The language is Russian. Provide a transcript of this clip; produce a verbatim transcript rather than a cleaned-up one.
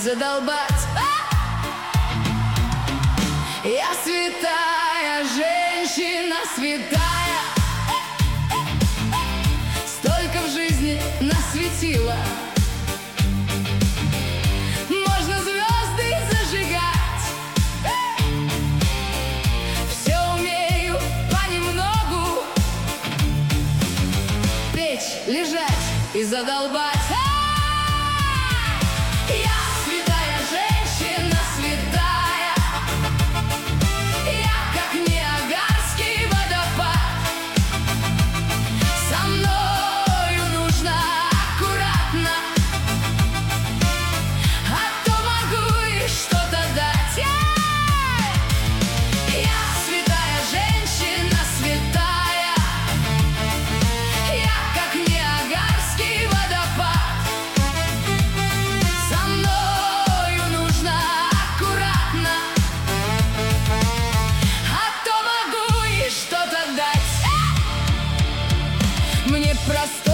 задолбать. Я святая женщина, святая, столько в жизни насветила. Можно звезды зажигать, все умею понемногу, печь, лежать и задолбать. Я святая женщина, святая, я как Ниагарский водопад. Со мною нужно аккуратно, а то могу и что-то дать. Я святая женщина, святая, я как Ниагарский водопад. Со мною нужно аккуратно, а то могу и что-то дать. Мне просто